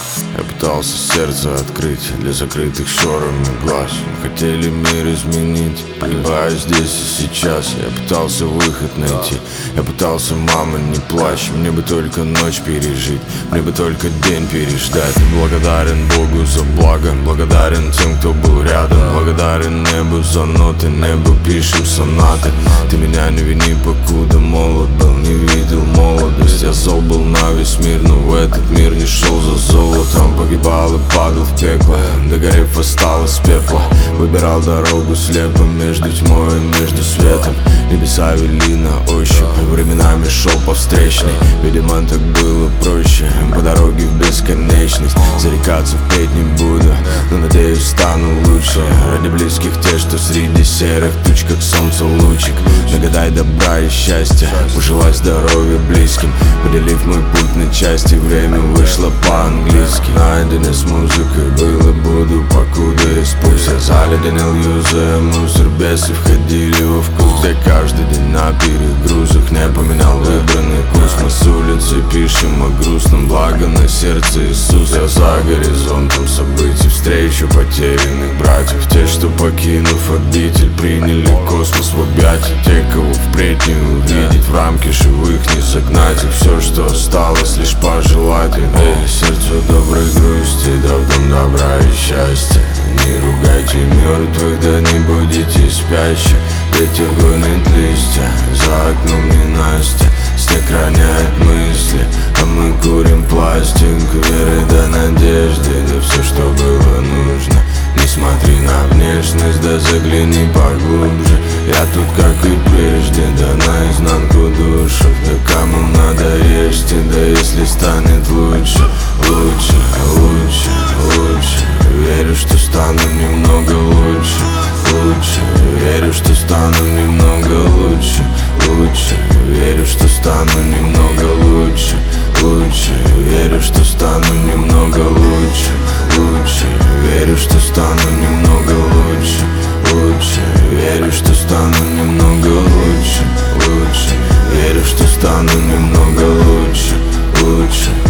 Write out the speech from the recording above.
Я пытался сердце открыть для закрытых шторами глаз. Хотели мир изменить, погибаю здесь и сейчас. Я пытался выход найти, я пытался, мама, не плачь. Мне бы только ночь пережить, мне бы только день переждать. Благодарен Богу за благо, благодарен тем, кто был рядом. Благодарен небу за ноты, небу пишем сонаты. Ты меня не вини, покуда молод был, не видел молодость. Я зол был на весь мир, но в этот мир не шел за золотом. Погибал и падал в пекло, догорев восстал из пепла. Выбирал дорогу слепо между тьмой и между светом. Небеса вели на ощупь, временами шел по встречной. Видимо, так было проще, по дороге в бесконечность. Зарекаться впредь не буду, но надеюсь, стану лучше. Ради близких те, что среди серых туч, как солнце лучик. Нагадай добра и счастья, пожелай здоровья близким. Поделив мой путь на части, время вышло по-английски. Наедине с музыкой был и буду, покуда есть пульс. Я заледенел, юзая мусор, бесы входили во вкус. Где каждый день на перегрузах не поменял выбранный курс. Мы с улицы пишем о грустном, благо на сердце Иисус. Я за горизонтом событий встречу потерянных братьев. Те, что покинув обитель, приняли космос в объятия. Те, кого впредь не увидеть, в рамки живых не загнать их. Все, что осталось, лишь пожелать им. Сердцу доброй грусти, да в дом добра и счастья. Не ругайте мертвых, да не будете спящих. Ветер гонит листья, за окном ненастья. Снег роняет мысли, а мы курим пластик. Веры до надежды, да все, что было нужно. Не смотри на внешность, да загляни поглубже. Я тут, как и прежде, да наизнанку душу. Да кому надо ешьте, да если станет лучше. Лучше, лучше, лучше. Верю, что стану немного лучше. Лучше, верю, что стану немного лучше. Лучше, верю, что стану немного лучше. Лучше, верю, что стану немного лучше. Лучше, верю, что стану немного лучше. Лучше, верю, что стану немного лучше. Лучше, верю, что стану немного лучше. Лучше.